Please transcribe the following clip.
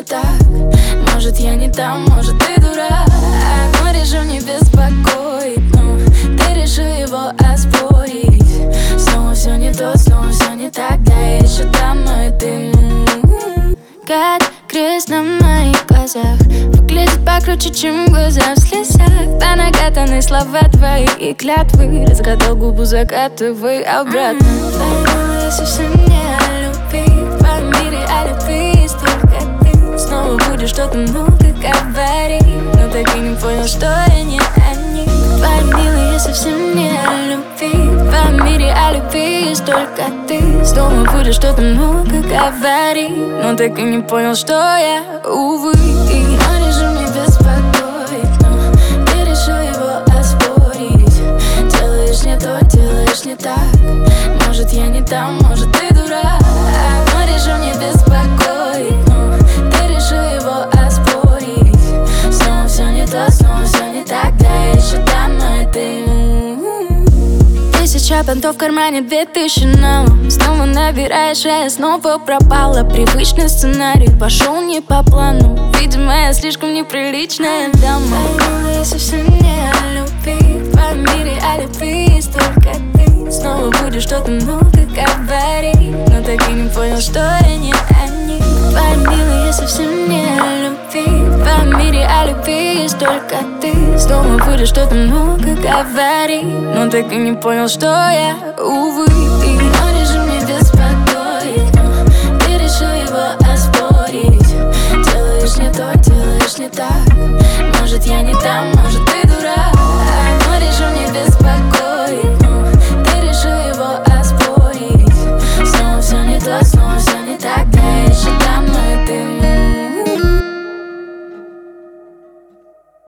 так. Может, я не там, может, ты дурак. Но решил не беспокоить, но ты решил его оспорить. Снова все не то, снова все не так. Да, я еще там, но и ты. Как крест на моих глазах выглядит покруче, чем глаза в слезах. Да накатаны слова твои и клятвы. Разгадал губу, закатывай обратно. Твои я совсем не о любви. В твоем мире о любви есть только ты. Снова будешь что-то много говорить, но так и не понял, что я не они. Твои милые, я совсем не о любви. В твоем мире о любви есть только ты. Снова будешь что-то много говорить, но так и не понял, что я, увы. Но решил не беспокоить, но ты решил его оспорить. Делаешь не то, делаешь не так. Может, я не там, может, ты дурак. Но решил не беспокоить, но ты решил его оспорить. Снова все не то, снова все не так. Да, я еще там, но и ты. 1000 понтов в кармане, 2000 налом. Снова набираешь, а я снова пропала. Привычный сценарий пошел не по плану. Видимо, я слишком неприличная дама. Я совсем не о любви. В твоем мире о любви есть только ты. Снова будешь что-то много говорить, но так и не понял, что я не они. Твои милые, я совсем не о любви. В твоем мире о любви есть только ты. Снова будешь что-то много говорить, но так и не понял, что я, увы. Но решил не беспокоить, но ты решил его оспорить. Делаешь не то, делаешь не так. Может, я не